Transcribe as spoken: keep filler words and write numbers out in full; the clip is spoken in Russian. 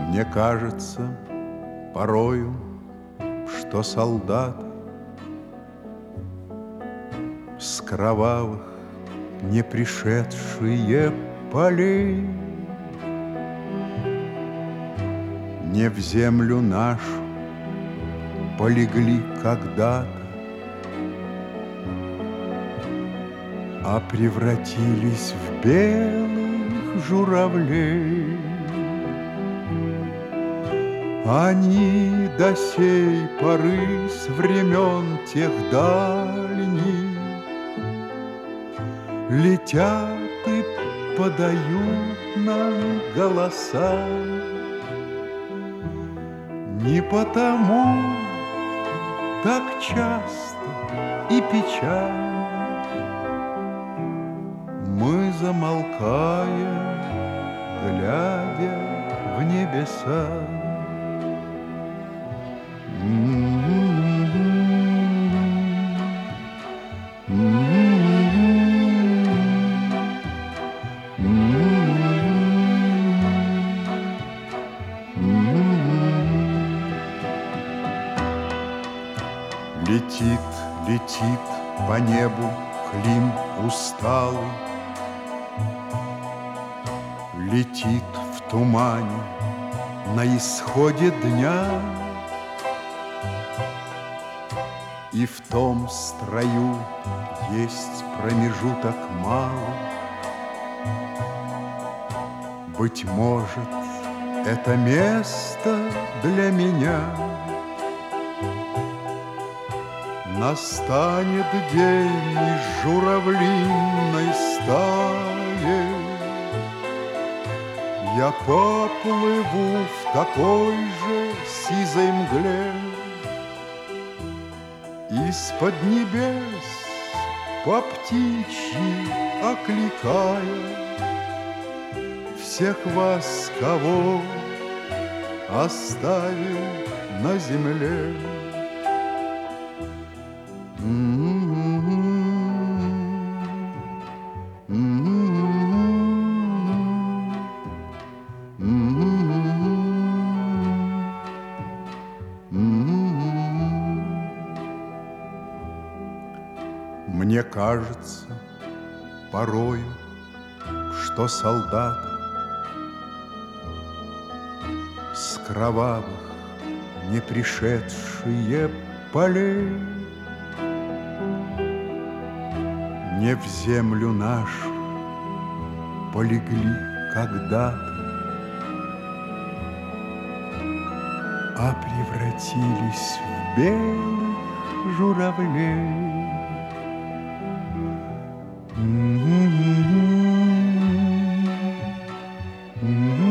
Мне кажется порою, что солдаты с кровавых не пришедшие полей не в землю нашу полегли когда-то, а превратились в белых журавлей. Они до сей поры с времен тех дальних летят и подают нам голоса. Не потому так часто и печально мы замолкаем, глядя в небеса. Летит, летит по небу Клим усталый, летит в тумане на исходе дня, и в том строю есть промежуток малый. Быть может, это место для меня. Настанет день из журавлиной стаи, я поплыву в такой же сизой мгле. Из-под небес по птичьи окликая всех вас, кого оставил на земле. Мне кажется порою, что солдаты с кровавых не пришедшие полей не в землю нашу полегли когда-то, а превратились в белых журавлей. Mm-hmm. Mm-hmm.